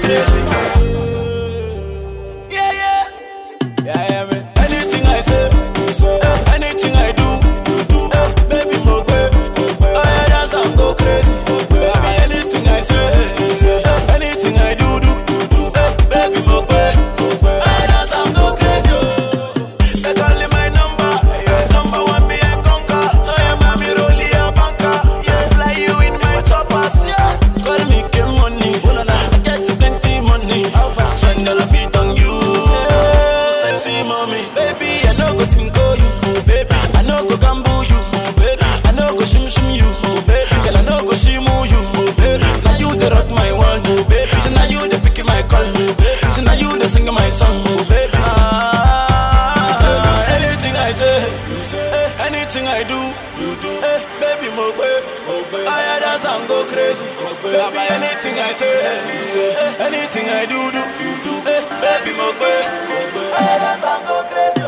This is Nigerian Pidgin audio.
crazy. Yeah, yeah. Yeah, yeah, man. Anything I say, anything I do, baby, mo gbe. Oh, yeah, dance and go crazy. Baby, anything I say, anything I do, baby, mo gbe. Oh, yeah, dance and go crazy. They call it my number, number one me I conquer. Oh, yeah, mommy, roll your banker. Yeah, fly you in my choppers. Yeah, call me get money. I get you plenty money. I'll spend all of it on you. Sexy mommy, baby, I know go tinko you, baby, I know go gamble you, baby, I know go shim you, baby, girl, I know go shimu you, baby. Now you the rock my world, baby. So now you the pick my call, baby. So now you the sing my song, baby. Anything I say, anything I do, baby, mo gbe. I dance and go crazy, baby. Anything I say, anything I do, baby, mo gbe. I dance and go crazy.